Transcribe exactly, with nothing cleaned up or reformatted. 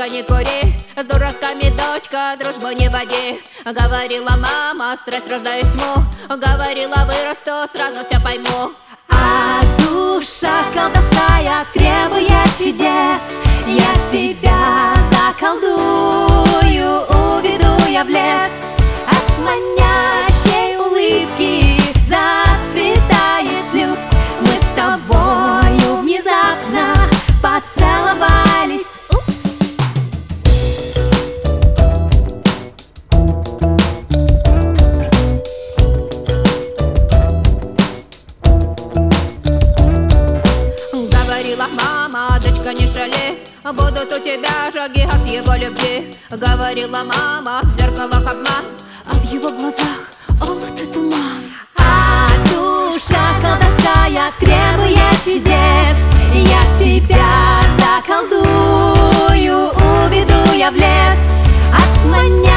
Дочка, не кури, с дураками, дочка, дружбу не води. Говорила мама, страсть рождает тьму. Говорила, вырасту, сразу все пойму. А душа колдовская требует чудес. Я тебя заколдую, уведу я в лес. От манящей улыбки зацветает люкс. Мы с тобою внезапно поцеловались. Упс. Говорила мама, дочка, не шали, будут у тебя шаги от его любви. Говорила мама, в зеркалах обман, А в его глазах омут и туман. А душа колдовская требует чудес. Я тебя заколдую, уведу я в лес. От маня